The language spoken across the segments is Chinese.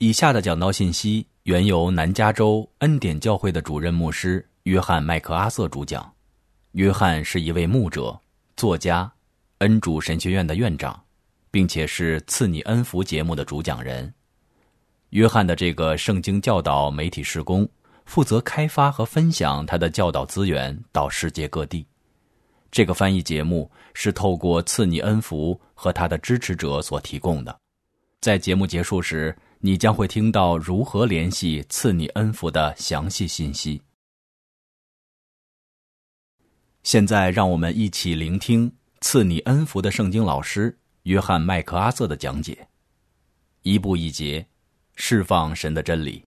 以下的讲道信息原由南加州恩典教会的主任牧师约翰·麦克阿瑟主讲。约翰是一位牧者、作家、恩主神学院的院长，并且是赐你恩福节目的主讲人。约翰的这个圣经教导媒体事工负责开发和分享他的教导资源到世界各地。这个翻译节目是透过赐你恩福和他的支持者所提供的。在节目结束时，你将会听到如何联系赐你恩福的详细信息。现在让我们一起聆听赐你恩福的圣经老师约翰·麦克阿瑟的讲解，一步一节，释放神的真理。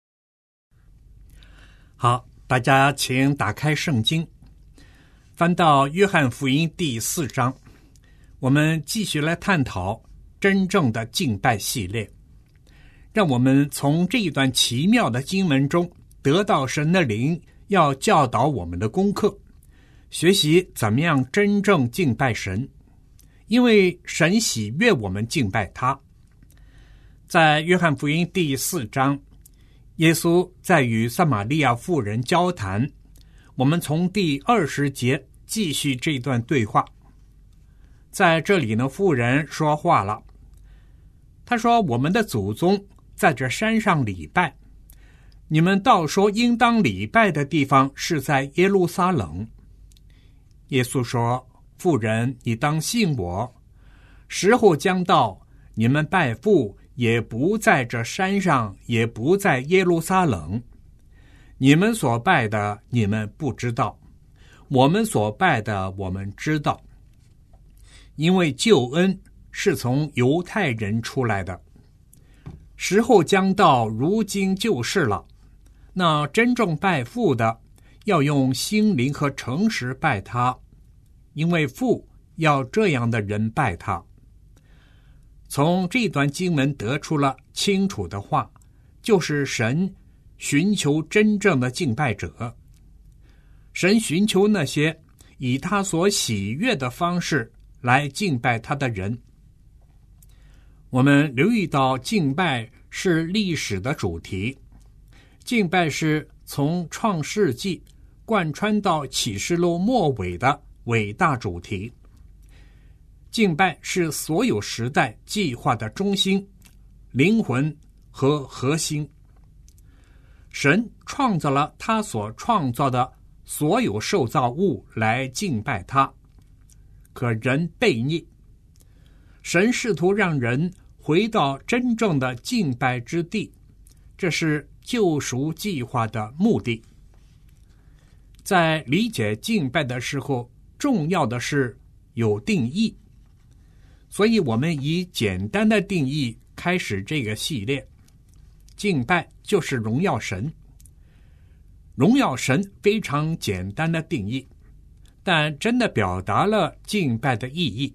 好，大家请打开圣经，翻到约翰福音第4章，我们继续来探讨真正的敬拜系列。让我们从这一段奇妙的经文中得到神的灵要教导我们的功课，学习怎么样真正敬拜神，因为神喜悦我们敬拜他。在约翰福音第4章，耶稣在与撒玛利亚妇人交谈，我们从第20节继续这段对话。在这里呢，妇人说话了，他说：我们的祖宗在这山上礼拜，你们倒说应当礼拜的地方是在耶路撒冷。耶稣说：妇人，你当信我，时候将到，你们拜父也不在这山上，也不在耶路撒冷。你们所拜的你们不知道，我们所拜的我们知道，因为救恩是从犹太人出来的。时候将到，如今就是了。那真正拜父的，要用心灵和诚实拜他，因为父要这样的人拜他。从这段经文得出了清楚的话，就是神寻求真正的敬拜者，神寻求那些以他所喜悦的方式来敬拜他的人。我们留意到敬拜是历史的主题，敬拜是从创世纪贯穿到启示录末尾的伟大主题。敬拜是所有时代计划的中心、灵魂和核心。神创造了他所创造的所有受造物来敬拜他，可人悖逆，神试图让人回到真正的敬拜之地，这是救赎计划的目的。在理解敬拜的时候，重要的是有定义，所以我们以简单的定义开始这个系列。敬拜就是荣耀神，荣耀神非常简单的定义，但真的表达了敬拜的意义。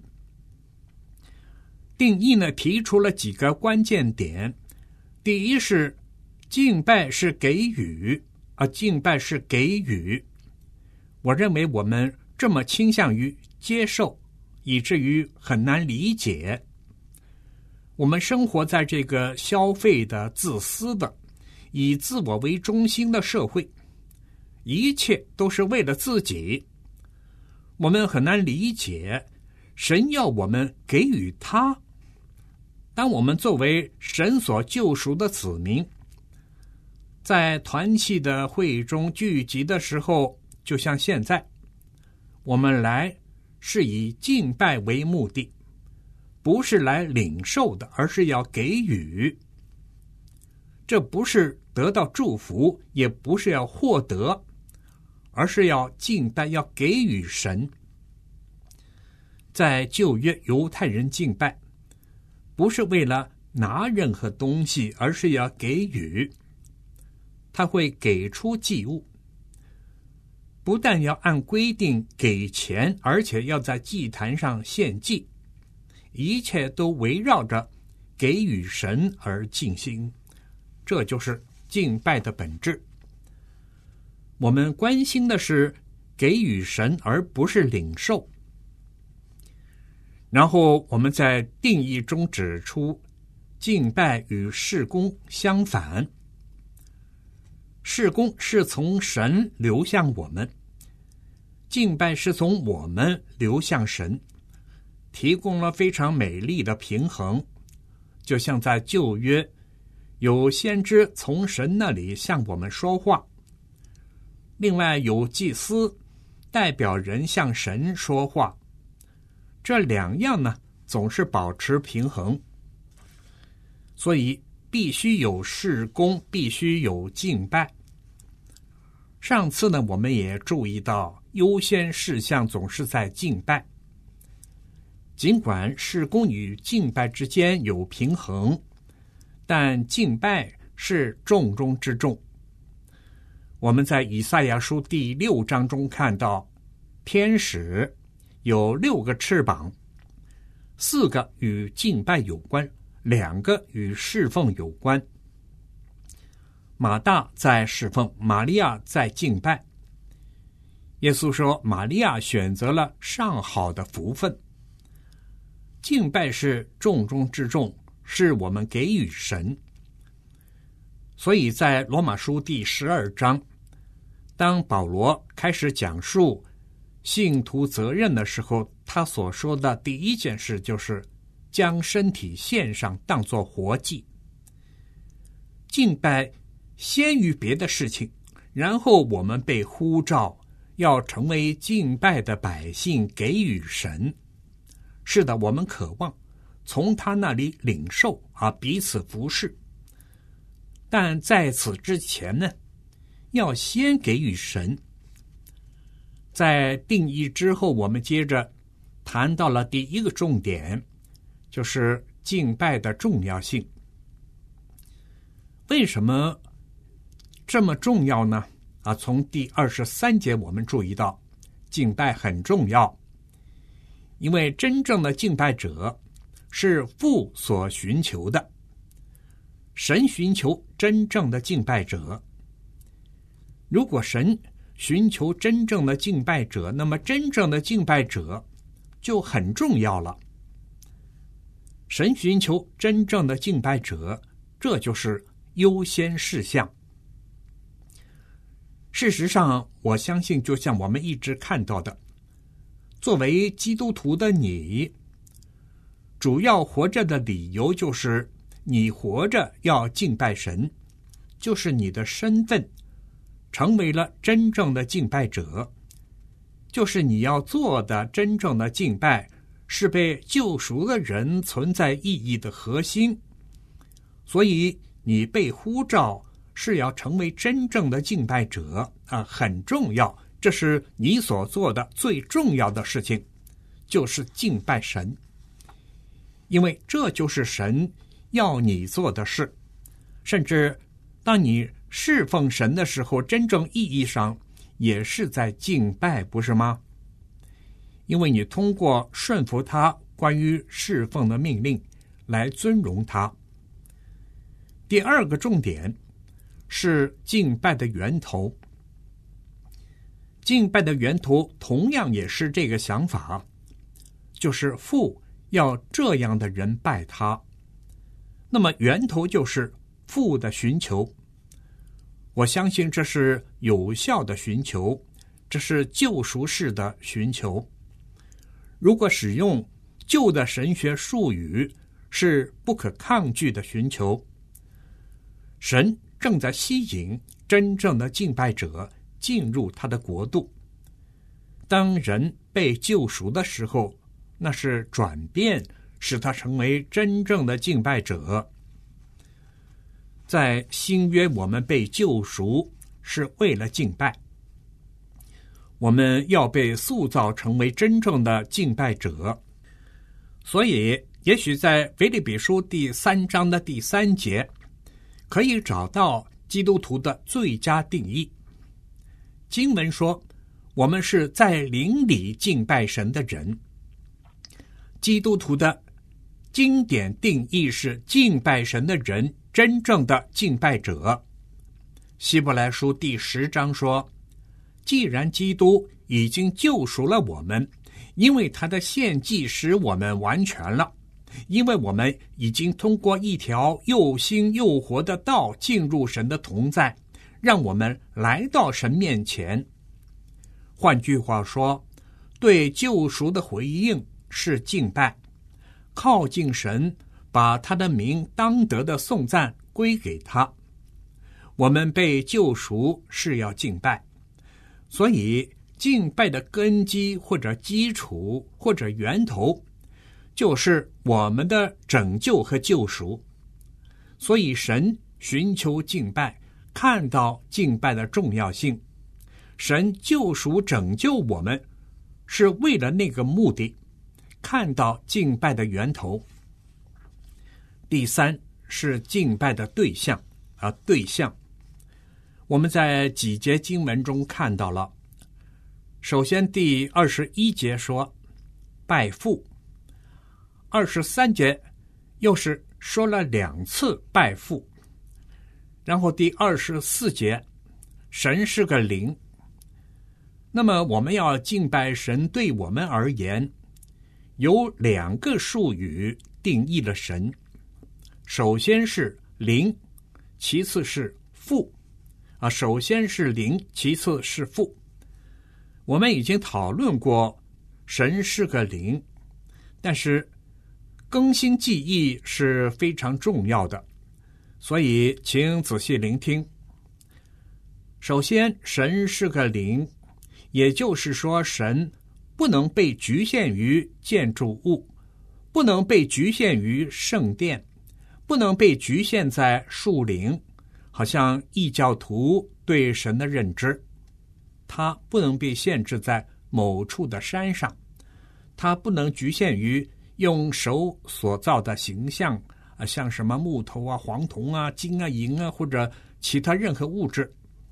定义呢，提出了几个关键点。第一是敬拜是给予，敬拜是给予。我认为我们这么倾向于接受，以至于很难理解。我们生活在这个消费的、自私的、以自我为中心的社会，一切都是为了自己。我们很难理解神要我们给予他。当我们作为神所救赎的子民，在团契的会议中聚集的时候，就像现在，我们来是以敬拜为目的，不是来领受的，而是要给予。这不是得到祝福，也不是要获得，而是要敬拜，要给予神。在旧约，犹太人敬拜不是为了拿任何东西，而是要给予。他会给出祭物，不但要按规定给钱，而且要在祭坛上献祭，一切都围绕着给予神而进行。这就是敬拜的本质。我们关心的是给予神，而不是领受。然后我们在定义中指出， 敬拜与事工相反。事工是从神流向我们，敬拜是从我们流向神，提供了非常美丽的平衡。就像在旧约，有先知从神那里向我们说话，另外有祭司代表人向神说话，这两样呢总是保持平衡。所以必须有事工，必须有敬拜。上次呢，我们也注意到优先事项总是在敬拜。尽管事工与敬拜之间有平衡，但敬拜是重中之重。我们在以赛亚书第6章中看到，天使有6个翅膀，4个与敬拜有关，2个与侍奉有关。马大在侍奉，玛利亚在敬拜。耶稣说，玛利亚选择了上好的福分。敬拜是重中之重，是我们给予神。所以在罗马书第12章，当保罗开始讲述信徒责任的时候，他所说的第一件事就是将身体献上，当作活祭。敬拜先于别的事情，然后我们被呼召要成为敬拜的百姓，给予神。是的，我们渴望从他那里领受，彼此服侍。但在此之前呢，要先给予神。在定义之后，我们接着谈到了第一个重点，就是敬拜的重要性。为什么这么重要呢？从第23节我们注意到，敬拜很重要，因为真正的敬拜者是父所寻求的，神寻求真正的敬拜者。如果神寻求真正的敬拜者，那么真正的敬拜者就很重要了。神寻求真正的敬拜者，这就是优先事项。事实上，我相信就像我们一直看到的，作为基督徒的你，主要活着的理由就是你活着要敬拜神，就是你的身份成为了真正的敬拜者，就是你要做的真正的敬拜是被救赎的人存在意义的核心。所以你被呼召是要成为真正的敬拜者，很重要，这是你所做的最重要的事情，就是敬拜神。因为这就是神要你做的事，甚至当你侍奉神的时候，真正意义上也是在敬拜，不是吗？因为你通过顺服他关于侍奉的命令来尊荣他。第二个重点是敬拜的源头。敬拜的源头同样也是这个想法，就是父要这样的人拜他。那么源头就是父的寻求。我相信这是有效的寻求，这是救赎式的寻求。如果使用旧的神学术语，是不可抗拒的寻求。神正在吸引真正的敬拜者进入他的国度。当人被救赎的时候，那是转变，使他成为真正的敬拜者。在新约，我们被救赎是为了敬拜，我们要被塑造成为真正的敬拜者。所以也许在腓立比书第3章的第3节可以找到基督徒的最佳定义。经文说，我们是在灵里敬拜神的人。基督徒的经典定义是敬拜神的人，真正的敬拜者。希伯来书第10章说，既然基督已经救赎了我们，因为他的献祭使我们完全了， 因为我们已经通过一条又新又活的道进入神的同在，让我们来到神面前。换句话说，对救赎的回应是敬拜，靠近神，把他的名当得的颂赞归给他。我们被救赎是要敬拜，所以敬拜的根基或者基础或者源头就是我们的拯救和救赎。所以神寻求敬拜，看到敬拜的重要性，神救赎拯救我们是为了那个目的，看到敬拜的源头。第三是敬拜的对象对象。我们在几节经文中看到了，首先第21节说拜父，23节又是说了2次拜父，然后第24节神是个灵。那么我们要敬拜神，对我们而言有2个术语定义了神，首先是灵，其次是父首先是灵，其次是父。我们已经讨论过神是个灵，但是更新记忆是非常重要的，所以请仔细聆听。首先，神是个灵，也就是说神不能被局限于建筑物，不能被局限于圣殿，不能被局限在树林，好像异教徒对神的认知。它不能被限制在某处的山上，它不能局限于用手所造的形象像什么木头黄铜金银或者其他任何物质。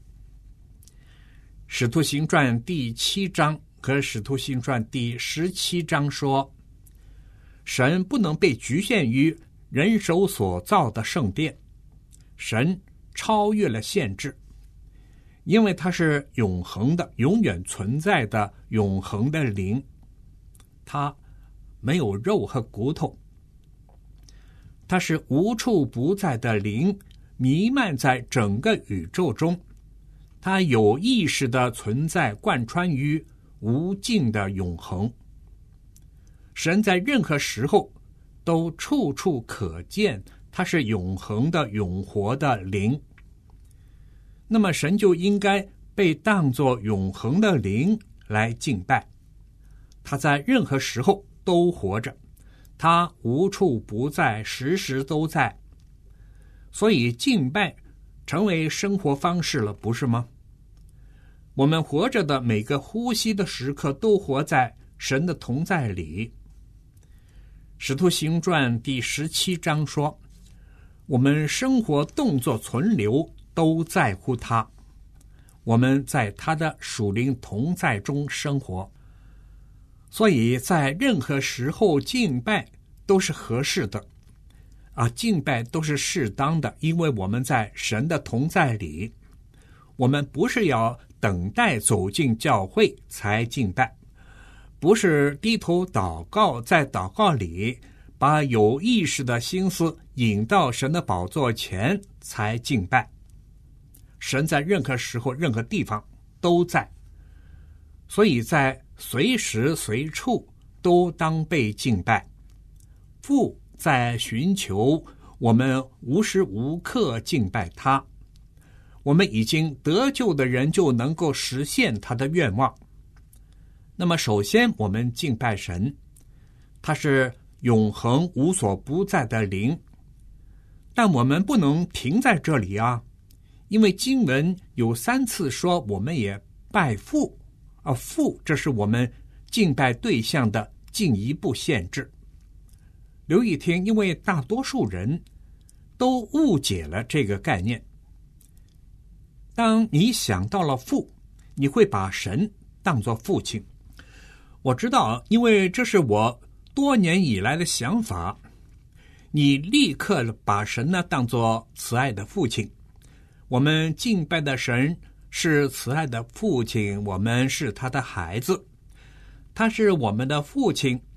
使徒行传第7章和使徒行传第17章说，神不能被局限于人手所造的圣殿，神超越了限制，因为他是永恒的、永远存在的永恒的灵，他没有肉和骨头，他是无处不在的灵，弥漫在整个宇宙中，他有意识的存在，贯穿于无尽的永恒。神在任何时候都处处可见，他是永恒的、永活的灵。那么神就应该被当作永恒的灵来敬拜，他在任何时候都活着，他无处不在，时时都在，所以敬拜成为生活方式了，不是吗？我们活着的每个呼吸的时刻都活在神的同在里。使徒行传第17章说，我们生活动作存留都在乎他，我们在他的属灵同在中生活，所以在任何时候敬拜都是合适的敬拜都是适当的，因为我们在神的同在里，我们不是要等待走进教会才敬拜，不是低头祷告，在祷告里把有意识的心思引到神的宝座前才敬拜。神在任何时候、任何地方都在，所以在随时随处都当被敬拜。父在寻求我们无时无刻敬拜他，我们已经得救的人就能够实现他的愿望。那么首先我们敬拜神，他是永恒无所不在的灵，但我们不能停在这里因为经文有3次说我们也拜父父这是我们敬拜对象的进一步限制。留意听，因为大多数人都误解了这个概念。当你想到了父，你会把神当作父亲。我知道，因为这是我多年以来的想法，你立刻把神当作慈爱的父亲。我们敬拜的神是慈爱的父亲，我们是他的孩子，他是我们的父亲，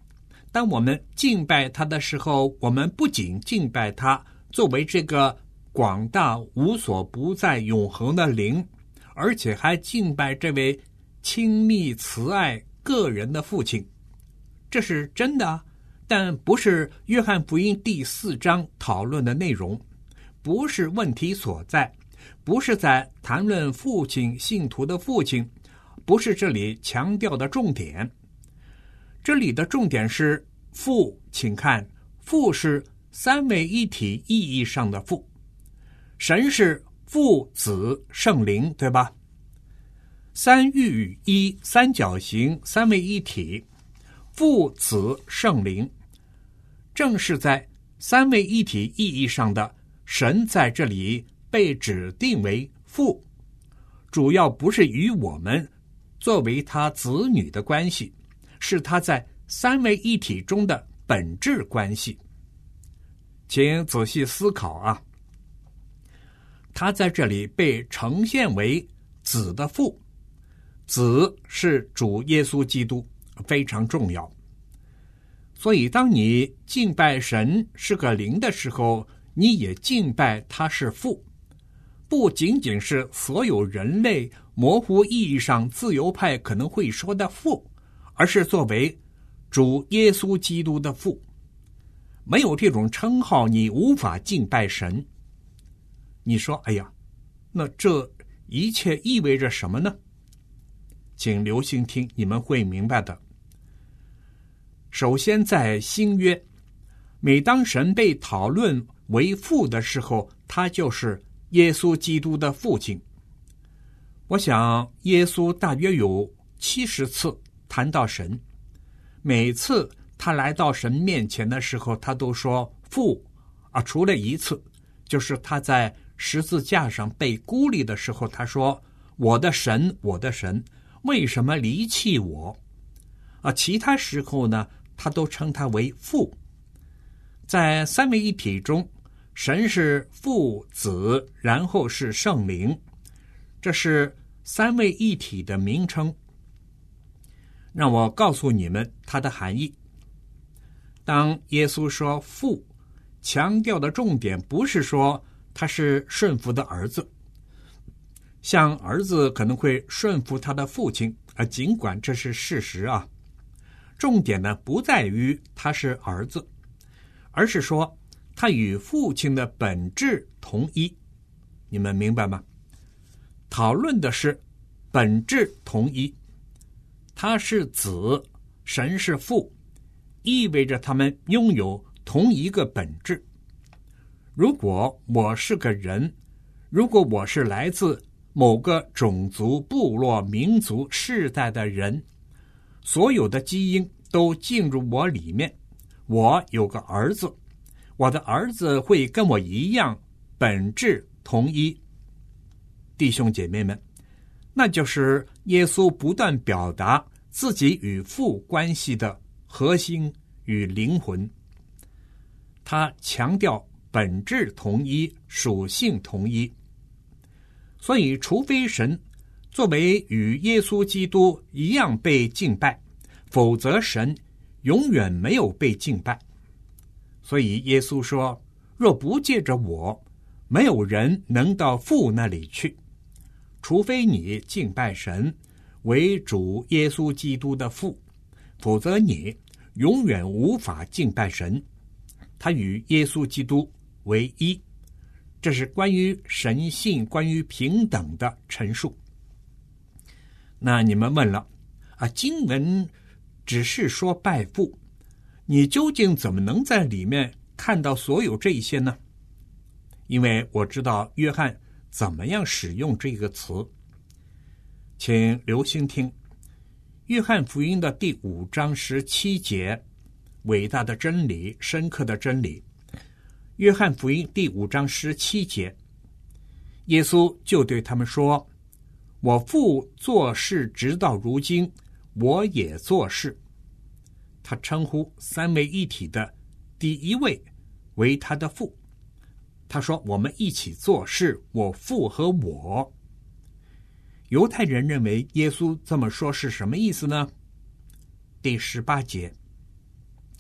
当我们敬拜他的时候，我们不仅敬拜他作为这个广大无所不在永恒的灵，而且还敬拜这位亲密慈爱个人的父亲。这是真的，但不是约翰福音第4章讨论的内容，不是问题所在，不是在谈论父亲信徒的父亲，不是这里强调的重点。这里的重点是父，请看，父是三位一体意义上的父，神是父子圣灵，对吧？三育一，三角形，三位一体，父子圣灵，正是在三位一体意义上的神在这里被指定为父，主要不是与我们作为他子女的关系，是他在三位一体中的本质关系。请仔细思考啊，他在这里被呈现为子的父，子是主耶稣基督，非常重要。所以当你敬拜神是个灵的时候，你也敬拜他是父，不仅仅是所有人类模糊意义上自由派可能会说的父，而是作为主耶稣基督的父。没有这种称号，你无法敬拜神。你说，哎呀，那这一切意味着什么呢？请留心听，你们会明白的。首先，在新约，每当神被讨论为父的时候，他就是耶稣基督的父亲。我想耶稣大约有70次谈到神，每次他来到神面前的时候，他都说父啊，除了一次，就是他在十字架上被孤立的时候，他说我的神，我的神，为什么离弃我？其他时候呢，他都称他为父。在三位一体中，神是父子，然后是圣灵，这是三位一体的名称。让我告诉你们它的含义。当耶稣说父，强调的重点不是说他是顺服的儿子，像儿子可能会顺服他的父亲，尽管这是事实啊。重点呢，不在于他是儿子，而是说他与父亲的本质同一。你们明白吗？讨论的是本质同一，他是子，神是父，意味着他们拥有同一个本质。如果我是个人，如果我是来自某个种族、部落、民族、世代的人，所有的基因都进入我里面，我有个儿子，我的儿子会跟我一样，本质同一。弟兄姐妹们，那就是耶稣不断表达自己与父关系的核心与灵魂。他强调本质同一，属性同一。所以除非神作为与耶稣基督一样被敬拜，否则神永远没有被敬拜。所以耶稣说，若不借着我，没有人能到父那里去。除非你敬拜神为主耶稣基督的父，否则你永远无法敬拜神。他与耶稣基督为一，这是关于神性、关于平等的陈述。那你们问了，经文只是说拜父，你究竟怎么能在里面看到所有这些呢？因为我知道约翰怎么样使用这个词。请留心听，约翰福音的第5章17节，伟大的真理，深刻的真理。约翰福音第5章17节，耶稣就对他们说，我父做事直到如今，我也做事。他称呼三位一体的第一位为他的父。他说我们一起做事，我父和我。犹太人认为耶稣这么说是什么意思呢？第18节，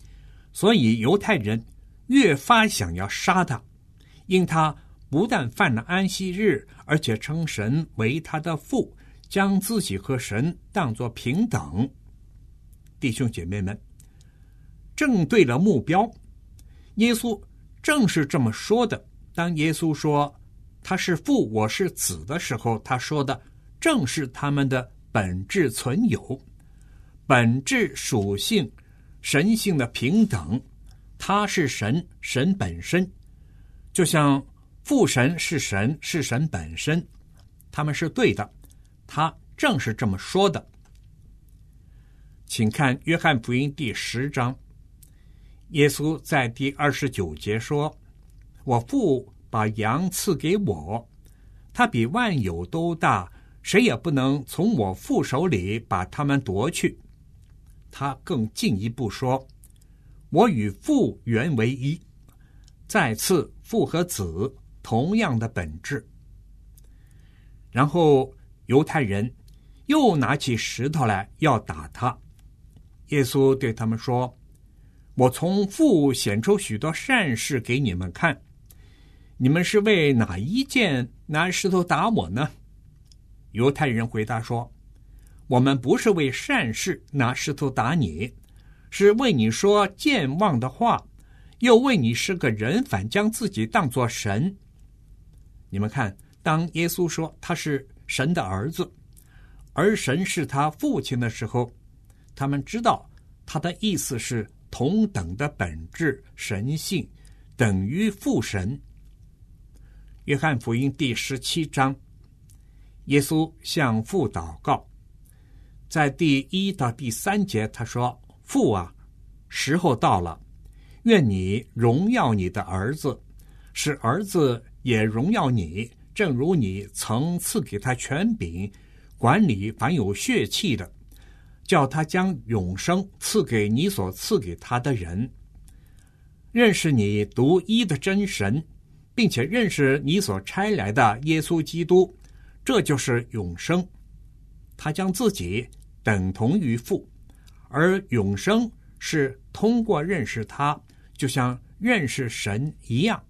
所以犹太人越发想要杀他，因他不但犯了安息日，而且称神为他的父，将自己和神当作平等。弟兄姐妹们，正对了目标。耶稣正是这么说的。当耶稣说他是父，我是子的时候，他说的正是他们的本质存有，本质属性神性的平等。他是神，神本身，就像父神是神，是神本身，他们是对的。他正是这么说的。请看约翰福音第10章，耶稣在第29节说，我父把羊赐给我，他比万有都大，谁也不能从我父手里把他们夺去。他更进一步说，我与父原为一。再次，父和子同样的本质。然后犹太人又拿起石头来要打他。耶稣对他们说，我从父显出许多善事给你们看，你们是为哪一件拿石头打我呢？犹太人回答说，我们不是为善事拿石头打你，是为你说健忘的话，又为你是个人，反将自己当作神。你们看，当耶稣说他是神的儿子，而神是他父亲的时候，他们知道他的意思是同等的本质神性等于父神。约翰福音第17章，耶稣向父祷告，在第1到第3节他说，父啊，时候到了，愿你荣耀你的儿子，使儿子也荣耀你，正如你曾赐给他权柄，管理凡有血气的，叫他将永生赐给你所赐给他的人，认识你独一的真神，并且认识你所差来的耶稣基督，这就是永生。他将自己等同于父，而永生是通过认识他，就像认识神一样。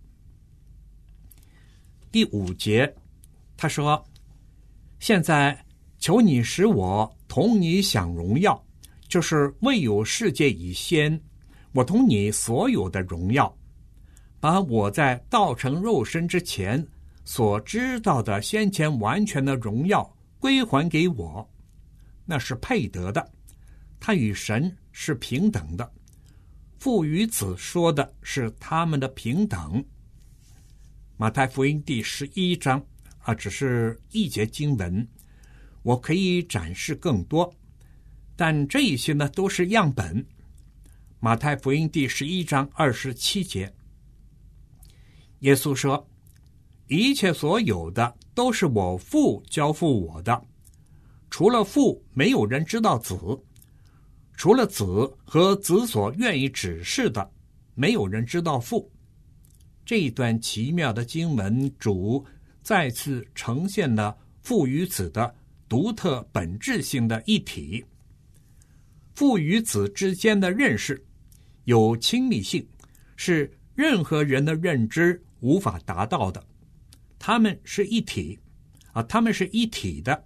第5节他说，现在求你使我同你享荣耀，就是未有世界以先，我同你所有的荣耀，把我在道成肉身之前所知道的先前完全的荣耀归还给我，那是配得的，他与神是平等的。父与子说的是他们的平等。马太福音第11章只是一节经文，我可以展示更多，但这一些呢都是样本。马太福音第11章27节，耶稣说，一切所有的都是我父交付我的，除了父没有人知道子，除了子和子所愿意指示的，没有人知道父。这一段奇妙的经文，主再次呈现了父与子的独特本质性的一体。父与子之间的认识有亲密性，是任何人的认知无法达到的。他们是一体他们是一体的。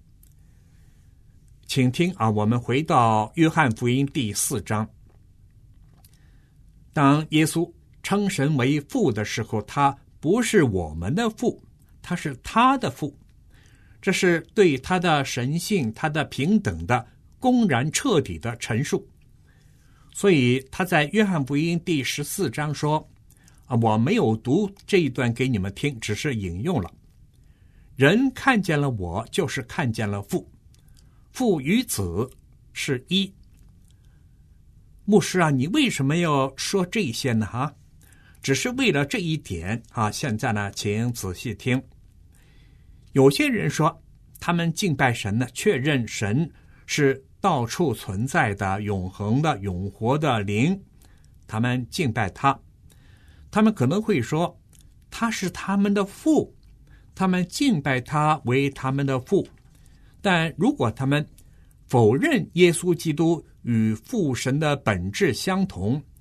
请听我们回到约翰福音第4章。当耶稣称神为父的时候，他不是我们的父，他是他的父。这是对他的神性、他的平等的公然彻底的陈述。所以他在约翰福音第14章说我没有读这一段给你们听，只是引用了。人看见了我，就是看见了父，父与子是一。牧师你为什么要说这些呢？只是为了这一点现在呢，请仔细听。有些人说他们敬拜神呢，确认神是到处存在的、永恒的、永活的灵，他们敬拜他。他们可能会说他是他们的父，他们敬拜他为他们的父。但如果他们否认耶稣基督与父神的本质相同，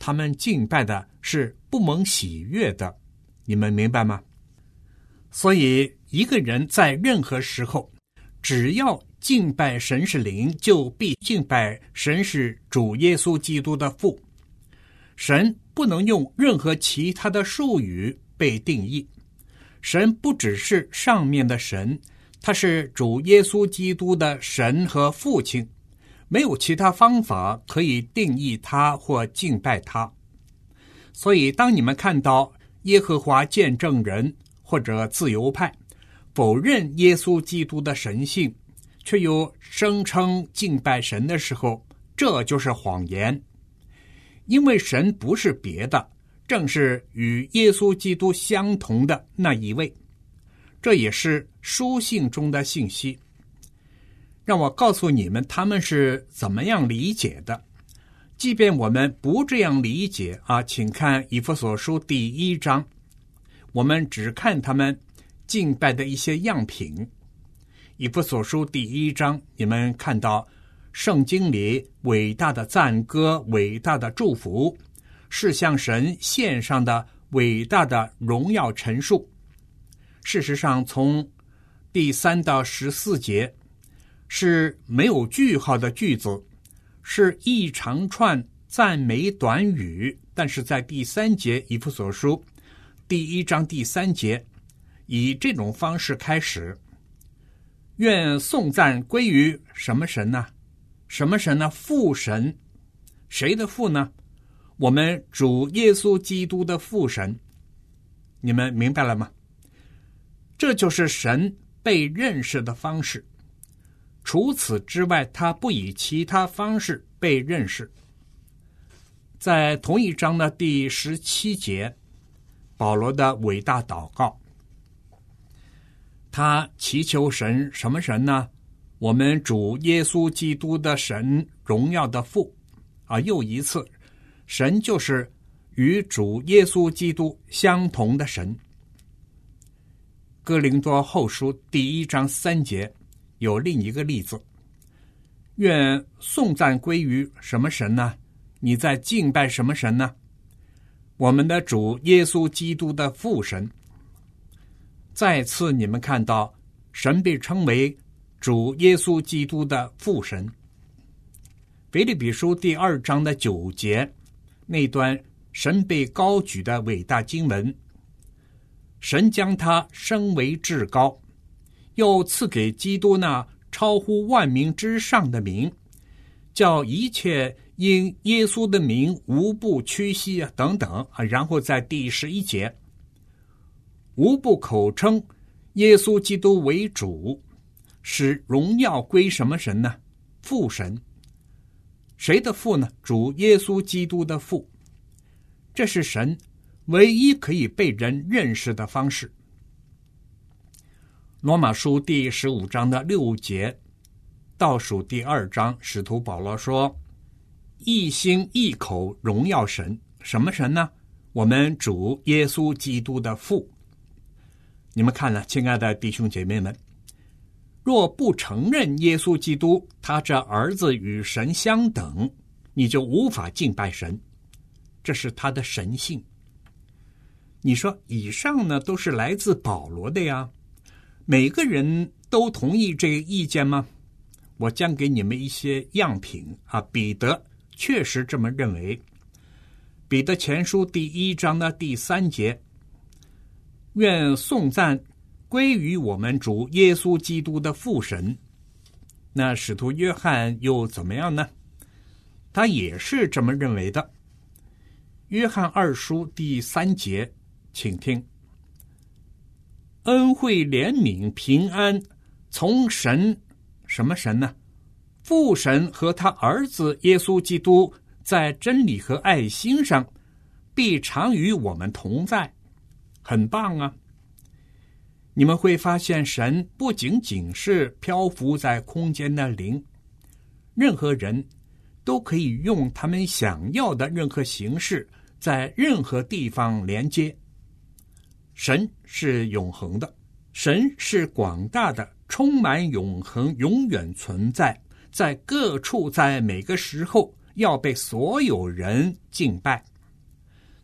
他们敬拜的是不蒙喜悦的，你们明白吗？所以一个人在任何时候，只要敬拜神是灵，就必敬拜神是主耶稣基督的父。神不能用任何其他的术语被定义，神不只是上面的神，他是主耶稣基督的神和父亲，没有其他方法可以定义他或敬拜他。所以当你们看到耶和华见证人或者自由派否认耶稣基督的神性，却又声称敬拜神的时候，这就是谎言。因为神不是别的，正是与耶稣基督相同的那一位。这也是书信中的信息。让我告诉你们他们是怎么样理解的。即便我们不这样理解请看以弗所书第1章，我们只看他们敬拜的一些样品。以弗所书第1章，你们看到圣经里伟大的赞歌，伟大的祝福，是向神献上的伟大的荣耀陈述。事实上，从第3到14节是没有句号的句子，是一长串赞美短语，但是在第3节以弗所书第1章第3节以这种方式开始。愿颂赞归于什么神呢？什么神呢？父神。谁的父呢？我们主耶稣基督的父神。你们明白了吗？这就是神被认识的方式。除此之外，他不以其他方式被认识。在同一章的第17节，保罗的伟大祷告，他祈求神，什么神呢？我们主耶稣基督的神，荣耀的父。又一次，神就是与主耶稣基督相同的神。哥林多后书第1章3节有另一个例子，愿颂赞归于什么神呢？你在敬拜什么神呢？我们的主耶稣基督的父神。再次你们看到神被称为主耶稣基督的父神。腓立比书第2章的9节那段神被高举的伟大经文，神将他升为至高，又赐给基督那超乎万名之上的名，叫一切因耶稣的名无不屈膝等等。然后在第11节，无不口称耶稣基督为主，使荣耀归什么神呢？父神。谁的父呢？主耶稣基督的父。这是神唯一可以被人认识的方式。罗马书第15章的6节倒数第2章，使徒保罗说，一心一口荣耀神。什么神呢？我们主耶稣基督的父。你们看了，亲爱的弟兄姐妹们，若不承认耶稣基督他这儿子与神相等，你就无法敬拜神，这是他的神性。你说以上呢都是来自保罗的呀，每个人都同意这个意见吗？我将给你们一些样品彼得确实这么认为。彼得前书第1章的第3节，愿颂赞归于我们主耶稣基督的父神。那使徒约翰又怎么样呢？他也是这么认为的。约翰2书第3节，请听，恩惠怜悯平安从神，什么神呢？父神和他儿子耶稣基督在真理和爱心上必常与我们同在。很棒啊！你们会发现神不仅仅是漂浮在空间的灵，任何人都可以用他们想要的任何形式在任何地方连接。神是永恒的，神是广大的，充满永恒，永远存在，在各处，在每个时候要被所有人敬拜。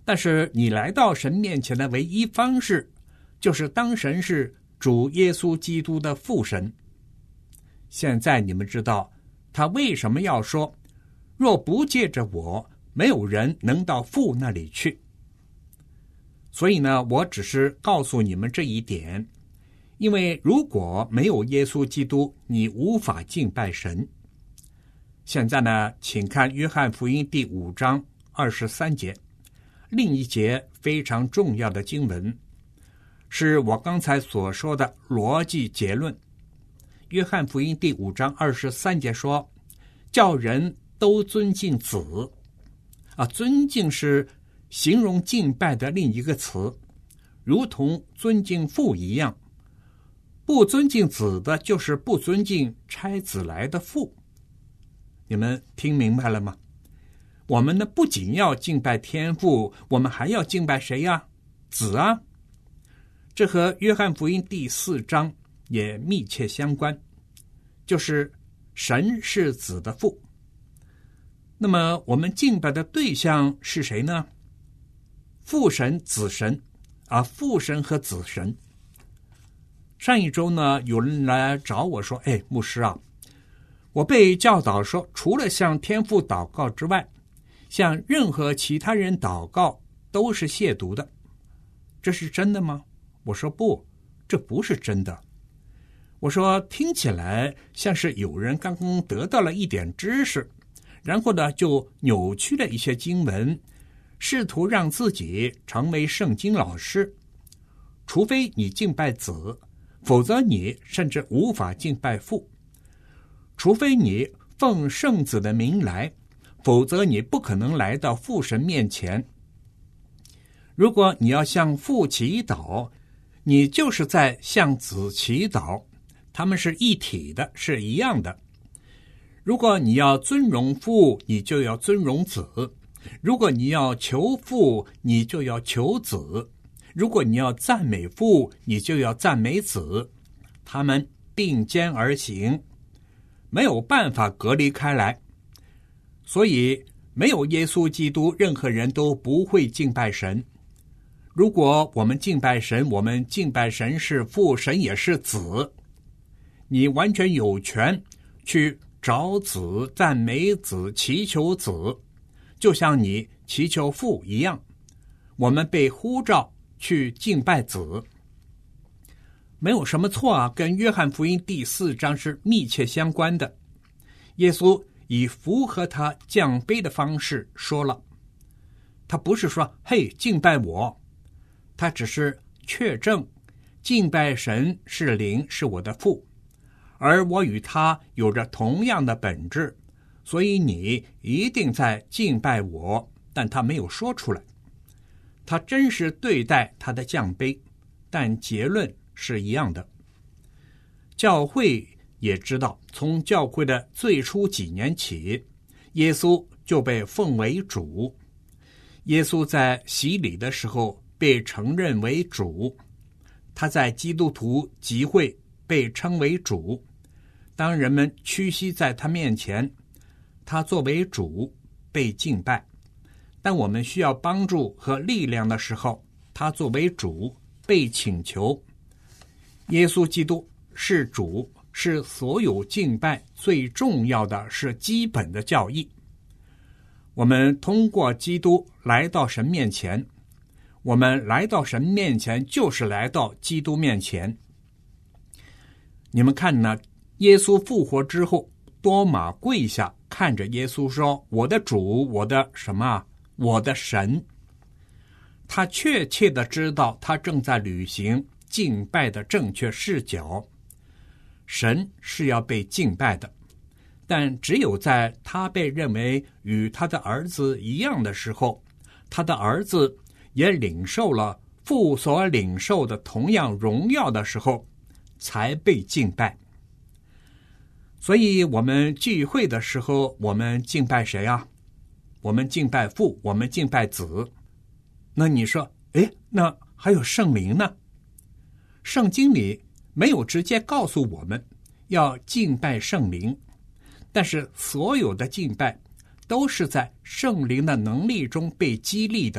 但是你来到神面前的唯一方式，就是当神是主耶稣基督的父神。现在你们知道他为什么要说，若不借着我，没有人能到父那里去。所以呢，我只是告诉你们这一点，因为如果没有耶稣基督，你无法敬拜神。现在呢，请看约翰福音第5章23节，另一节非常重要的经文，是我刚才所说的逻辑结论。约翰福音第5章23节说，叫人都尊敬子。尊敬是形容敬拜的另一个词，如同尊敬父一样。不尊敬子的，就是不尊敬差子来的父。你们听明白了吗？我们呢，不仅要敬拜天父，我们还要敬拜谁呀？子啊！这和约翰福音第4章也密切相关，就是神是子的父。那么我们敬拜的对象是谁呢？父神、子神父神和子神。上一周呢，有人来找我说，牧师啊，我被教导说，除了向天父祷告之外，向任何其他人祷告都是亵渎的，这是真的吗？我说不，这不是真的。我说听起来像是有人刚刚得到了一点知识，然后呢就扭曲了一些经文，试图让自己成为圣经老师。除非你敬拜子，否则你甚至无法敬拜父；除非你奉圣子的名来，否则你不可能来到父神面前。如果你要向父祈祷，你就是在向子祈祷，他们是一体的，是一样的。如果你要尊荣父，你就要尊荣子；如果你要求父，你就要求子；如果你要赞美父，你就要赞美子。他们并肩而行，没有办法隔离开来。所以没有耶稣基督，任何人都不会敬拜神。如果我们敬拜神，我们敬拜神是父，神也是子，你完全有权去找子、赞美子、祈求子，就像你祈求父一样。我们被呼召去敬拜子，没有什么错啊，跟约翰福音第4章是密切相关的。耶稣以符合他降卑的方式说了，他不是说嘿敬拜我，他只是确证敬拜神是灵，是我的父，而我与他有着同样的本质，所以你一定在敬拜我。但他没有说出来，他真实对待他的降卑，但结论是一样的。教会也知道，从教会的最初几年起，耶稣就被奉为主。耶稣在洗礼的时候被承认为主，他在基督徒集会被称为主。当人们屈膝在他面前，他作为主被敬拜。当我们需要帮助和力量的时候，他作为主被请求。耶稣基督是主，是所有敬拜最重要的，是基本的教义。我们通过基督来到神面前，我们来到神面前就是来到基督面前。你们看呢，耶稣复活之后，多马跪下看着耶稣说，我的主，我的什么？我的神。他确切的知道他正在履行敬拜的正确视角。神是要被敬拜的，但只有在他被认为与他的儿子一样的时候，他的儿子也领受了父所领受的同样荣耀的时候，才被敬拜。所以我们聚会的时候，我们敬拜谁啊？我们敬拜父，我们敬拜子。那你说，那还有圣灵呢？圣经里没有直接告诉我们要敬拜圣灵，但是所有的敬拜都是在圣灵的能力中被激励的，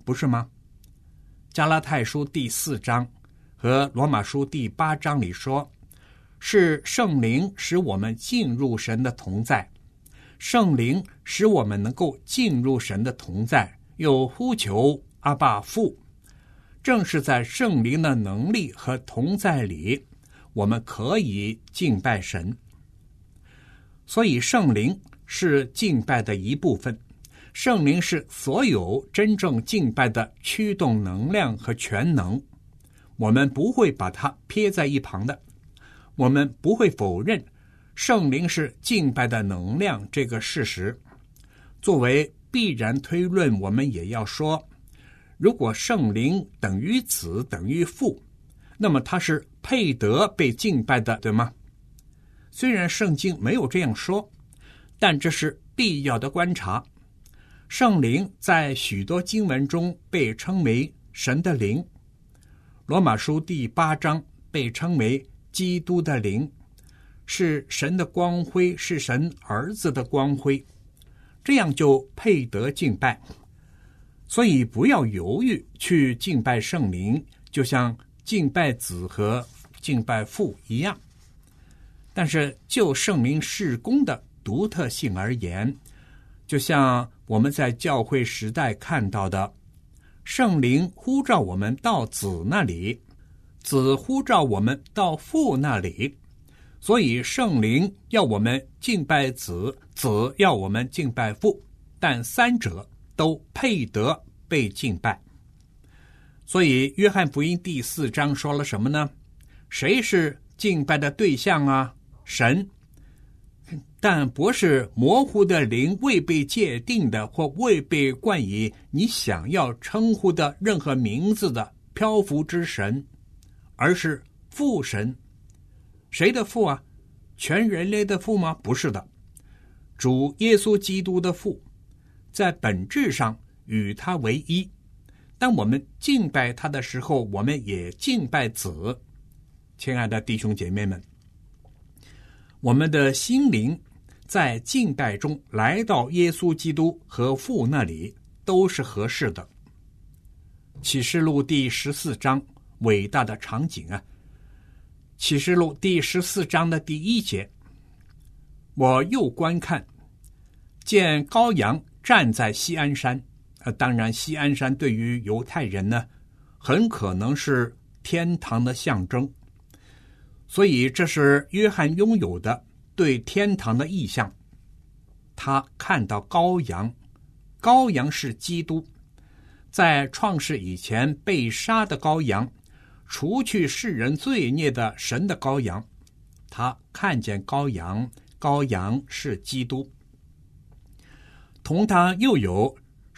不是吗？加拉太书第4章和罗马书第8章里说，是圣灵使我们进入神的同在，圣灵使我们能够进入神的同在，又呼求阿爸父。正是在圣灵的能力和同在里，我们可以敬拜神。所以圣灵是敬拜的一部分，圣灵是所有真正敬拜的驱动能量和全能，我们不会把它撇在一旁的。我们不会否认圣灵是敬拜的能量这个事实。作为必然推论，我们也要说，如果圣灵等于子等于父，那么他是配得被敬拜的，对吗？虽然圣经没有这样说，但这是必要的观察。圣灵在许多经文中被称为神的灵，罗马书第8章被称为基督的灵，是神的光辉，是神儿子的光辉，这样就配得敬拜。所以不要犹豫去敬拜圣灵，就像敬拜子和敬拜父一样。但是就圣灵事工的独特性而言，就像我们在教会时代看到的，圣灵呼召我们到子那里，子呼召我们到父那里，所以圣灵要我们敬拜子，子要我们敬拜父，但三者都配得被敬拜。所以约翰福音第4章说了什么呢？谁是敬拜的对象啊？神。但不是模糊的灵，未被界定的或未被冠以你想要称呼的任何名字的漂浮之神，而是父神。谁的父啊？全人类的父吗？不是的，主耶稣基督的父，在本质上与他为一。当我们敬拜他的时候，我们也敬拜子。亲爱的弟兄姐妹们，我们的心灵在敬拜中来到耶稣基督和父那里都是合适的。启示录第14章伟大的场景啊！启示录第14章的第1节，我又观看，见羔羊站在锡安山。当然锡安山对于犹太人呢，很可能是天堂的象征，所以这是约翰拥有的对天堂的意象。他看到羔羊，羔羊是基督，在创世以前被杀的羔羊，除去世人罪孽的神的羔羊。他看见羔羊，羔羊是基督。同他又有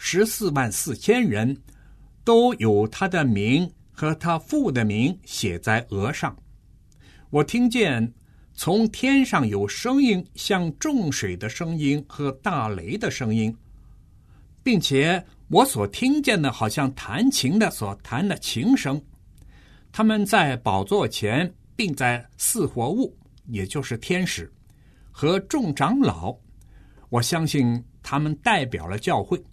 144000人，都有他的名和他父的名写在额上。我听见从天上有声音，像众水的声音和大雷的声音，并且我所听见的好像弹琴的所弹的琴声。他们在宝座前，并在四活物，也就是天使和众长老，我相信他们代表了教会。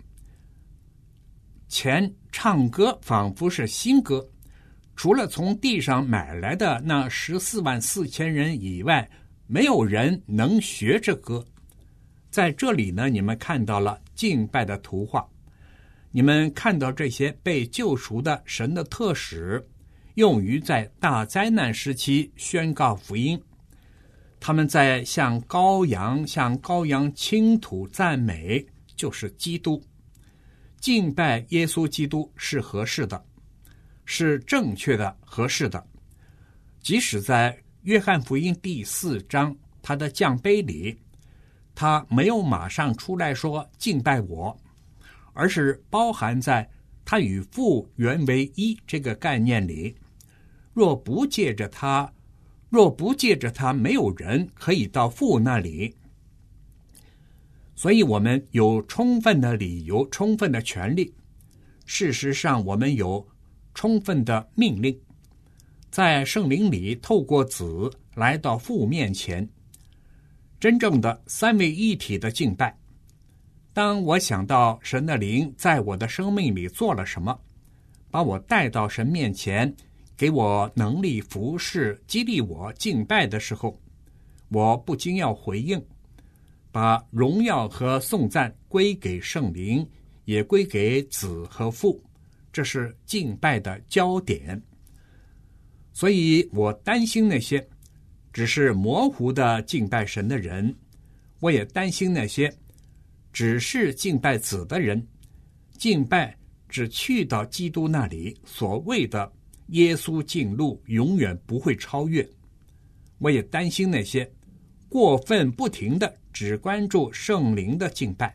前唱歌仿佛是新歌，除了从地上买来的那144000人以外，没有人能学这歌。在这里呢，你们看到了敬拜的图画，你们看到这些被救赎的神的特使，用于在大灾难时期宣告福音。他们在向羔羊倾吐赞美，就是基督。敬拜耶稣基督是合适的，是正确的，合适的。即使在约翰福音第4章他的降杯里，他没有马上出来说敬拜我，而是包含在他与父原为一这个概念里。若不借着他，没有人可以到父那里。所以我们有充分的理由，充分的权利。事实上，我们有充分的命令，在圣灵里透过子来到父面前，真正的三位一体的敬拜。 当我想到神的灵在我的生命里做了什么，把我带到神面前，给我能力服侍，激励我敬拜的时候，我不禁要回应，把荣耀和颂赞归给圣灵，也归给子和父，这是敬拜的焦点。所以我担心那些只是模糊的敬拜神的人，我也担心那些只是敬拜子的人，敬拜只去到基督那里，所谓的耶稣径路永远不会超越。我也担心那些过分不停的只关注圣灵的敬拜。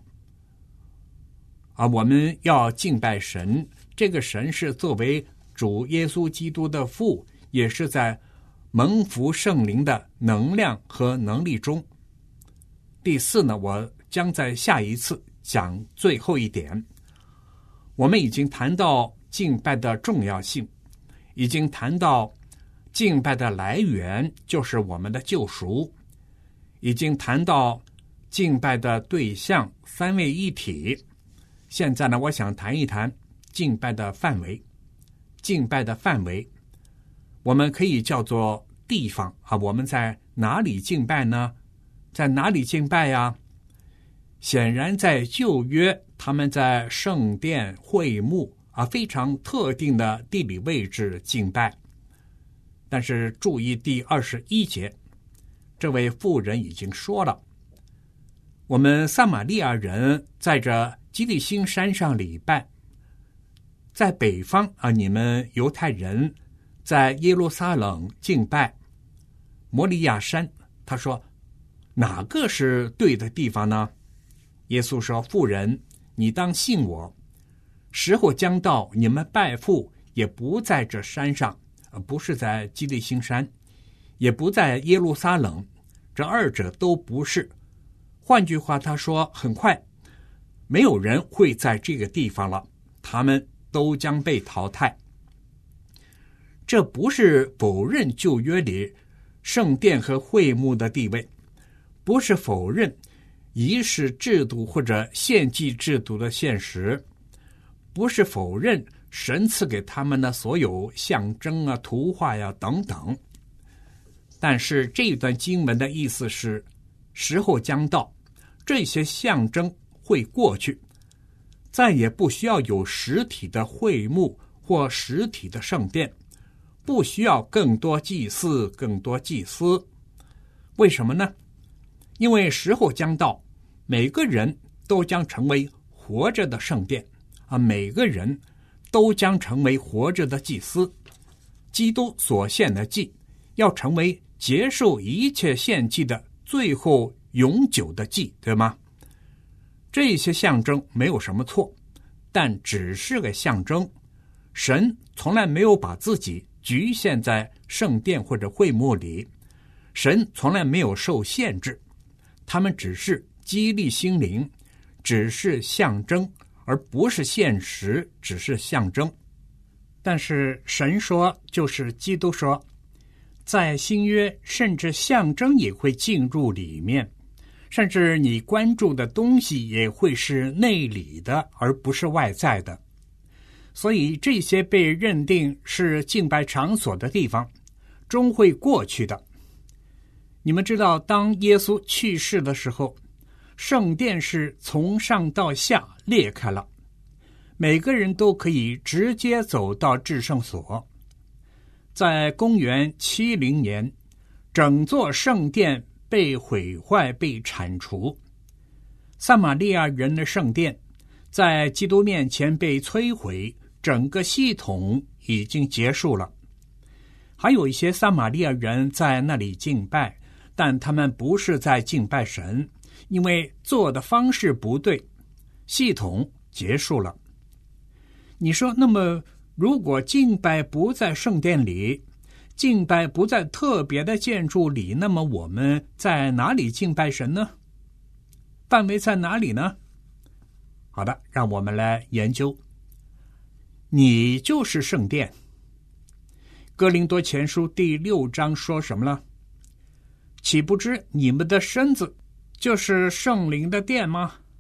我们要敬拜神，这个神是作为主耶稣基督的父，也是在蒙福圣灵的能量和能力中。第四呢，我将在下一次讲最后一点。我们已经谈到敬拜的重要性，已经谈到敬拜的来源就是我们的救赎，已经谈到敬拜的对象三位一体。现在呢，我想谈一谈敬拜的范围。敬拜的范围我们可以叫做地方我们在哪里敬拜呢？在哪里敬拜呀？显然在旧约，他们在圣殿会幕非常特定的地理位置敬拜。但是注意第21节，这位妇人已经说了，我们撒玛利亚人在这基利心山上礼拜，在北方你们犹太人在耶路撒冷敬拜摩利亚山。他说哪个是对的地方呢？耶稣说，妇人，你当信我，时候将到，你们拜父也不在这山上，不是在基利心山，也不在耶路撒冷，这二者都不是。换句话他说，很快没有人会在这个地方了，他们都将被淘汰。这不是否认旧约里圣殿和会幕的地位，不是否认仪式制度或者献祭制度的现实，不是否认神赐给他们的所有象征图画等等。但是这段经文的意思是，时候将到，这些象征会过去，再也不需要有实体的会幕或实体的圣殿，不需要更多祭祀，更多祭司。为什么呢？因为时候将到，每个人都将成为活着的圣殿每个人都将成为活着的祭司。基督所献的祭要成为结束一切献祭的最后永久的祭，对吗？这些象征没有什么错，但只是个象征。神从来没有把自己局限在圣殿或者会幕里，神从来没有受限制，他们只是激励心灵，只是象征，而不是现实，只是象征。但是神说，就是基督说，在新约甚至象征也会进入里面，甚至你关注的东西也会是内里的，而不是外在的。所以这些被认定是敬拜场所的地方终会过去的。你们知道，当耶稣去世的时候，圣殿是从上到下裂开了，每个人都可以直接走到至圣所。在公元70年，整座圣殿被毁坏，被铲除。撒玛利亚人的圣殿在基督面前被摧毁，整个系统已经结束了。还有一些撒玛利亚人在那里敬拜，但他们不是在敬拜神，因为做的方式不对，系统结束了。你说，那么如果敬拜不在圣殿里，敬拜不在特别的建筑里，那么我们在哪里敬拜神呢？范围在哪里呢？好的，让我们来研究。你就是圣殿。哥林多前书第6章说什么了？岂不知你们的身子就是圣灵的殿吗？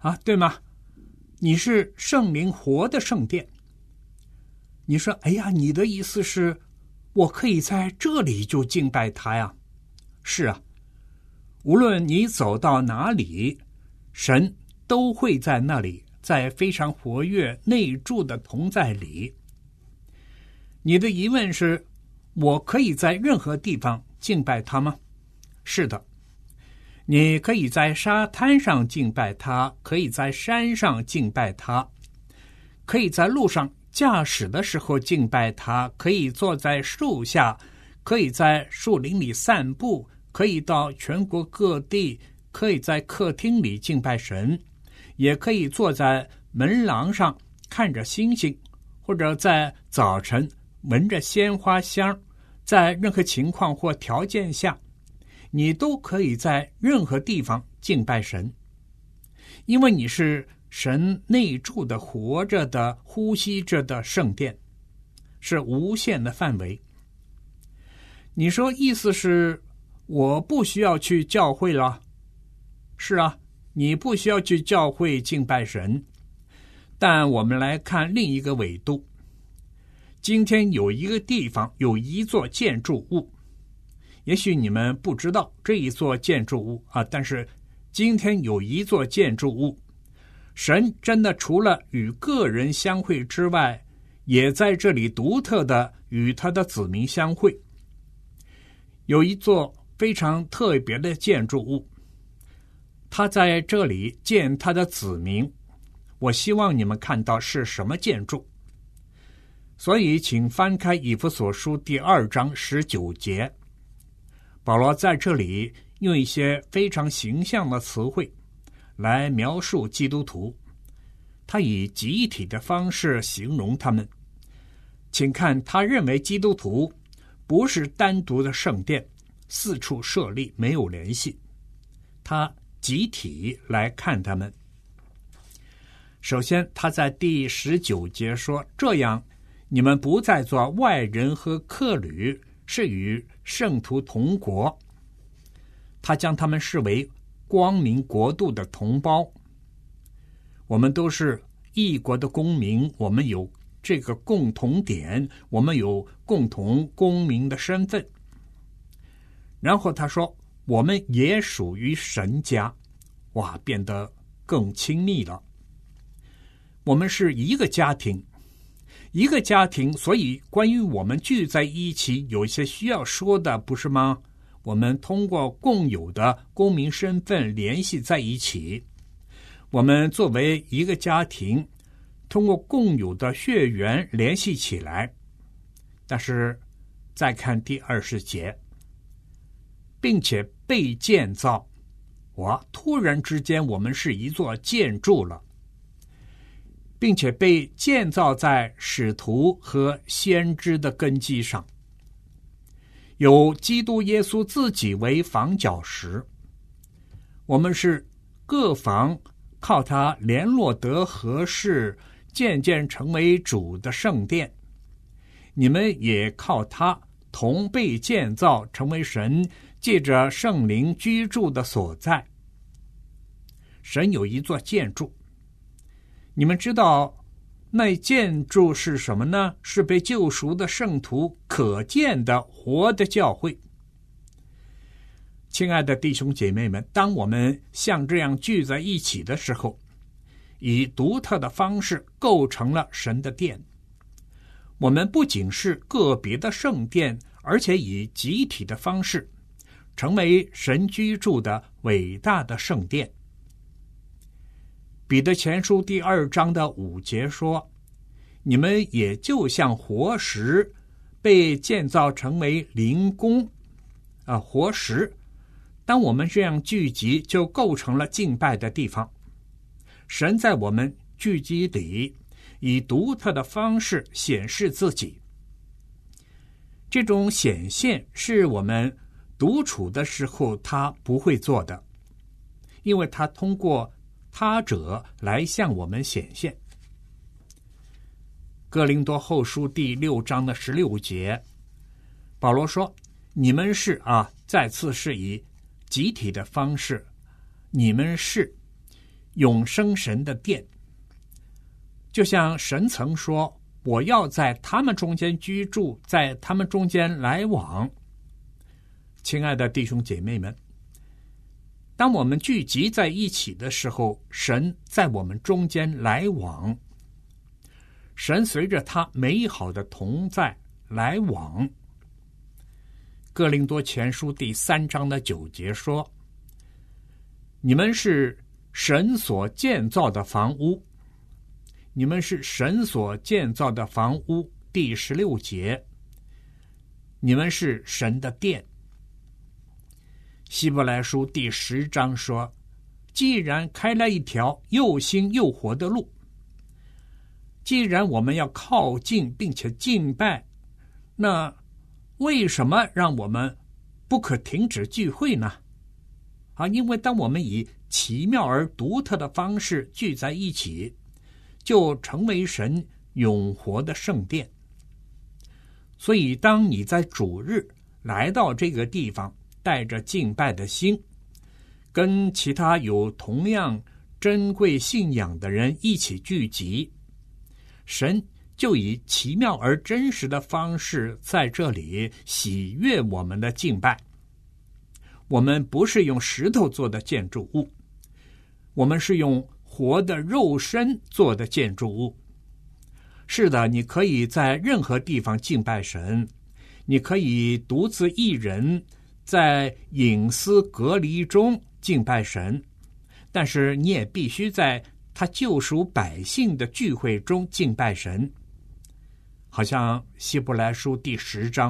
啊，对吗？你是圣灵活的圣殿。你说，哎呀，你的意思是我可以在这里就敬拜他呀？是啊，无论你走到哪里，神都会在那里，在非常活跃内住的同在里。你的疑问是，我可以在任何地方敬拜他吗？是的，你可以在沙滩上敬拜他，可以在山上敬拜他，可以在路上驾驶的时候敬拜他，可以坐在树下，可以在树林里散步，可以到全国各地，可以在客厅里敬拜神，也可以坐在门廊上看着星星，或者在早晨闻着鲜花香。在任何情况或条件下，你都可以在任何地方敬拜神，因为你是神内住的、活着的、呼吸着的圣殿，是无限的范围。你说意思是我不需要去教会了？是啊，你不需要去教会敬拜神。但我们来看另一个纬度。今天有一个地方有一座建筑物，也许你们不知道这一座建筑物啊，但是今天有一座建筑物，神真的除了与个人相会之外，也在这里独特的与他的子民相会。有一座非常特别的建筑物，他在这里见他的子民。我希望你们看到是什么建筑。所以请翻开以弗所书第2章19节，保罗在这里用一些非常形象的词汇来描述基督徒，他以集体的方式形容他们。请看，他认为基督徒不是单独的圣殿，四处设立，没有联系，他集体来看他们。首先他在第19节说，这样你们不再做外人和客旅，是与圣徒同国。他将他们视为光明国度的同胞。我们都是异国的公民，我们有这个共同点，我们有共同公民的身份。然后他说，我们也属于神家。哇，变得更亲密了。我们是一个家庭，一个家庭，所以关于我们聚在一起，有一些需要说的，不是吗？我们通过共有的公民身份联系在一起。我们作为一个家庭，通过共有的血缘联系起来。但是再看第20节，并且被建造。哇，突然之间我们是一座建筑了，并且被建造在使徒和先知的根基上，有基督耶稣自己为房角石。我们是各房靠他联络得合适，渐渐成为主的圣殿。你们也靠他同被建造，成为神借着圣灵居住的所在。神有一座建筑，你们知道那建筑是什么呢？是被救赎的圣徒可见的活的教会。亲爱的弟兄姐妹们，当我们像这样聚在一起的时候，以独特的方式构成了神的殿。我们不仅是个别的圣殿，而且以集体的方式成为神居住的伟大的圣殿。彼得前书第2章的5节说，你们也就像活石被建造成为灵宫活石。当我们这样聚集，就构成了敬拜的地方。神在我们聚集里以独特的方式显示自己。这种显现是我们独处的时候他不会做的，因为他通过他者来向我们显现。哥林多后书第6章的16节，保罗说，你们是再次是以集体的方式，你们是永生神的殿。就像神曾说，我要在他们中间居住，在他们中间来往。亲爱的弟兄姐妹们，当我们聚集在一起的时候，神在我们中间来往，神随着他美好的同在来往。哥林多前书第3章的9节说，你们是神所建造的房屋，你们是神所建造的房屋。第16节，你们是神的殿。希伯来书第10章说，既然开了一条又新又活的路，既然我们要靠近并且敬拜，那为什么让我们不可停止聚会呢？因为当我们以奇妙而独特的方式聚在一起，就成为神永活的圣殿。所以当你在主日来到这个地方，带着敬拜的心，跟其他有同样珍贵信仰的人一起聚集，神就以奇妙而真实的方式在这里喜悦我们的敬拜。我们不是用石头做的建筑物，我们是用活的肉身做的建筑物。是的，你可以在任何地方敬拜神，你可以独自一人在隐私隔离中敬拜神，但是你也必须在他救赎百姓的聚会中敬拜神。好像希伯来书第10章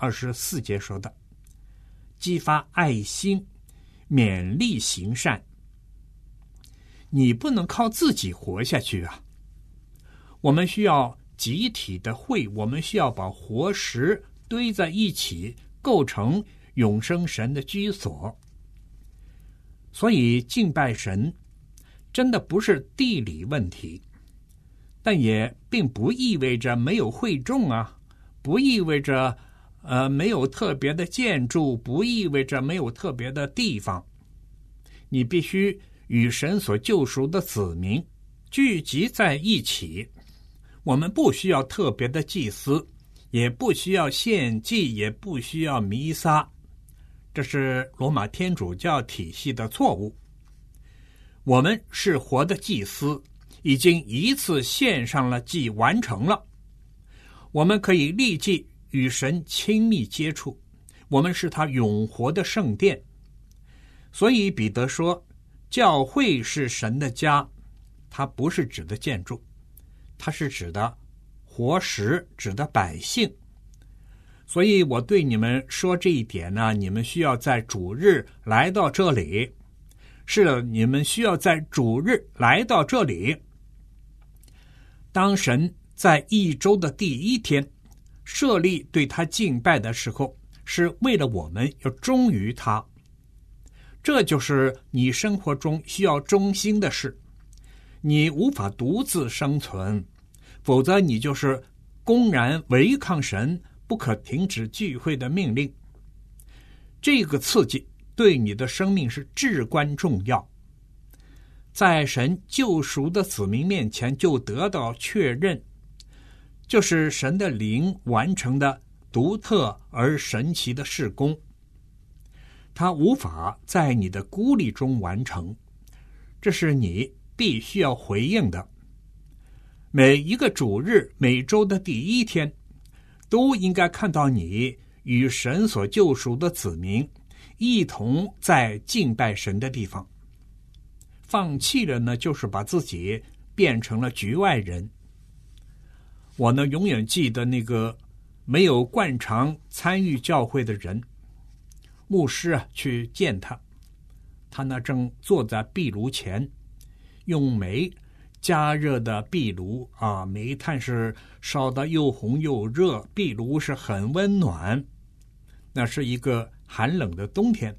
24节说的，激发爱心，勉励行善。你不能靠自己活下去啊，我们需要集体的会，我们需要把活石堆在一起，构成永生神的居所。所以敬拜神真的不是地理问题，但也并不意味着没有会众啊，不意味着没有特别的建筑，不意味着没有特别的地方。你必须与神所救赎的子民聚集在一起。我们不需要特别的祭司，也不需要献祭，也不需要弥撒，这是罗马天主教体系的错误。我们是活的祭司，已经一次献上了祭，完成了。我们可以立即与神亲密接触，我们是他永活的圣殿。所以彼得说，教会是神的家，它不是指的建筑，它是指的活石，指的百姓。所以我对你们说这一点呢，你们需要在主日来到这里。是的，你们需要在主日来到这里。当神在一周的第1天设立对他敬拜的时候，是为了我们要忠于他。这就是你生活中需要忠心的事。你无法独自生存，否则你就是公然违抗神不可停止聚会的命令。这个刺激对你的生命是至关重要，在神救赎的子民面前就得到确认，就是神的灵完成的独特而神奇的事工。它无法在你的孤立中完成，这是你必须要回应的。每一个主日，每周的第1天，都应该看到你与神所救赎的子民一同在敬拜神的地方。放弃了呢，就是把自己变成了局外人。我呢，永远记得那个没有惯常参与教会的人，牧师去见他，他呢正坐在壁炉前，用煤加热的壁炉煤炭是烧得又红又热，壁炉是很温暖。那是一个寒冷的冬天。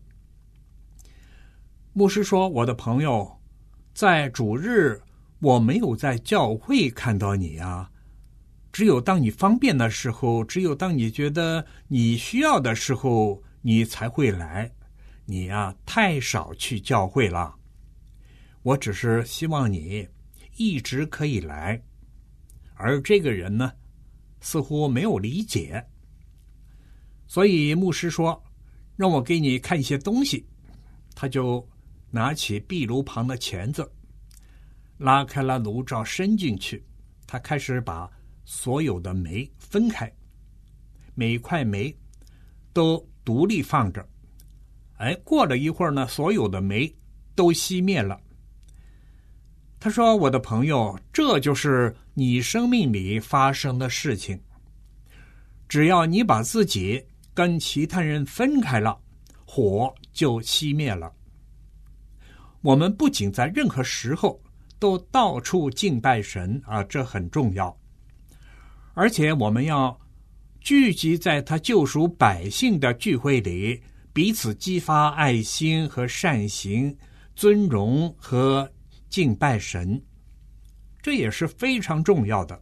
牧师说，我的朋友，在主日我没有在教会看到你啊，只有当你方便的时候，只有当你觉得你需要的时候，你才会来。你太少去教会了。 我只是希望你一直可以来。而这个人呢，似乎没有理解，所以牧师说，让我给你看一些东西。他就拿起壁炉旁的钳子，拉开了炉灶，伸进去，他开始把所有的煤分开，每块煤都独立放着。过了一会儿呢，所有的煤都熄灭了。他说，我的朋友，这就是你生命里发生的事情。只要你把自己跟其他人分开了，火就熄灭了。我们不仅在任何时候都到处敬拜神啊，这很重要。而且我们要聚集在他救赎百姓的聚会里，彼此激发爱心和善行，尊荣和敬拜神，这也是非常重要的。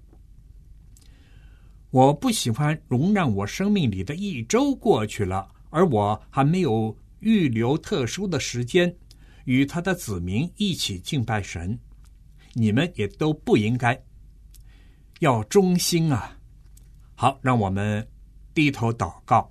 我不喜欢容让我生命里的一周过去了，而我还没有预留特殊的时间与他的子民一起敬拜神。你们也都不应该，要忠心啊。好，让我们低头祷告。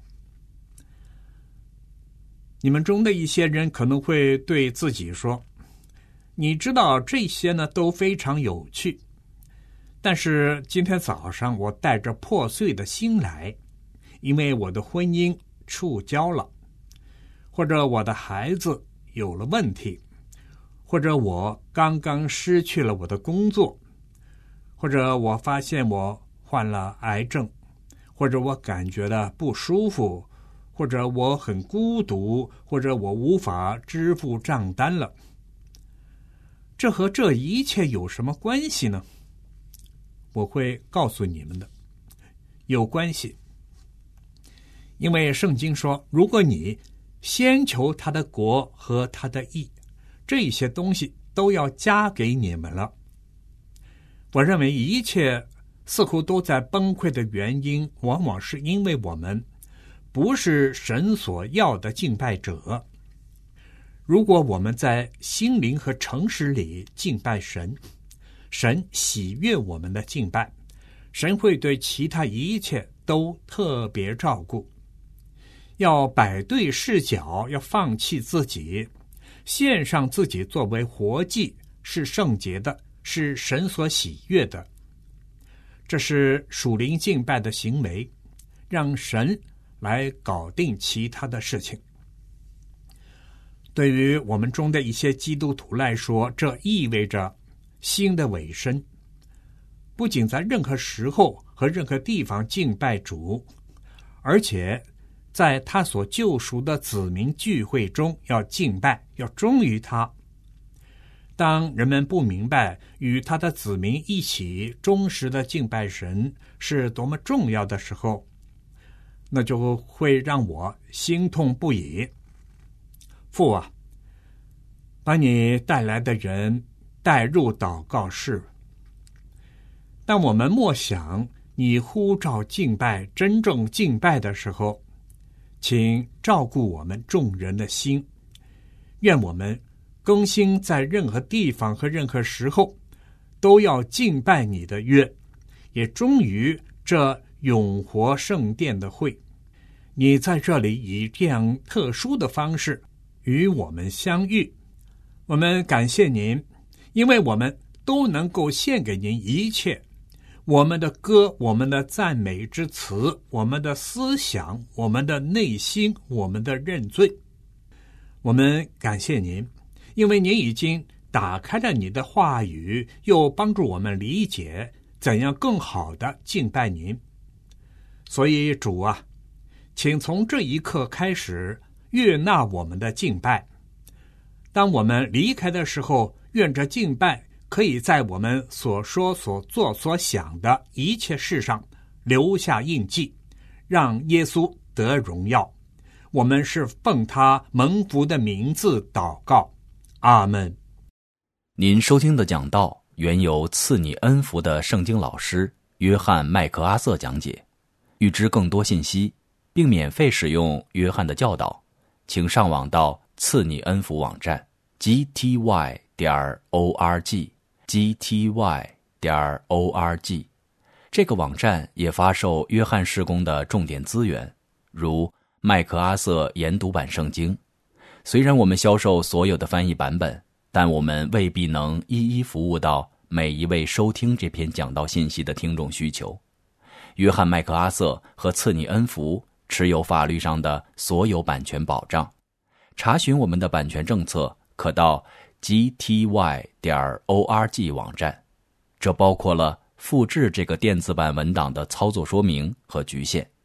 你们中的一些人可能会对自己说，你知道这些呢都非常有趣，但是今天早上我带着破碎的心来，因为我的婚姻触礁了，或者我的孩子有了问题，或者我刚刚失去了我的工作，或者我发现我患了癌症，或者我感觉到不舒服，或者我很孤独，或者我无法支付账单了。这和这一切有什么关系呢？我会告诉你们的，有关系。因为圣经说，如果你先求他的国和他的义，这些东西都要加给你们了。我认为一切似乎都在崩溃的原因，往往是因为我们不是神所要的敬拜者。如果我们在心灵和诚实里敬拜神，神喜悦我们的敬拜，神会对其他一切都特别照顾。要摆对视角，要放弃自己，献上自己作为活祭，是圣洁的，是神所喜悦的。这是属灵敬拜的行为，让神来搞定其他的事情。对于我们中的一些基督徒来说，这意味着新的委身，不仅在任何时候和任何地方敬拜主，而且在他所救赎的子民聚会中要敬拜，要忠于他。当人们不明白与他的子民一起忠实的敬拜神是多么重要的时候，那就会让我心痛不已。父啊，把你带来的人带入祷告室。当我们默想你呼召敬拜、真正敬拜的时候，请照顾我们众人的心。愿我们更新在任何地方和任何时候都要敬拜你的约，也忠于这永活圣殿的会。你在这里以这样特殊的方式与我们相遇，我们感谢您，因为我们都能够献给您一切，我们的歌，我们的赞美之词，我们的思想，我们的内心，我们的认罪。我们感谢您，因为您已经打开了你的话语，又帮助我们理解怎样更好的敬拜您。所以主啊，请从这一刻开始悦纳我们的敬拜。当我们离开的时候，愿这敬拜可以在我们所说所做所想的一切事上留下印记，让耶稣得荣耀。我们是奉他蒙福的名字祷告，阿们。 您收听的讲道原由赐你恩福的圣经老师约翰麦克阿瑟讲解。预知更多信息并免费使用约翰的教导，请上网到赐你恩福网站 gty.org，gty.org。这个网站也发售约翰事工的重点资源，如麦克阿瑟研读版圣经。虽然我们销售所有的翻译版本，但我们未必能一一服务到每一位收听这篇讲道信息的听众需求。约翰麦克阿瑟和次尼恩福持有法律上的所有版权保障。查询我们的版权政策，可到 gty.org 网站，这包括了复制这个电子版文档的操作说明和局限。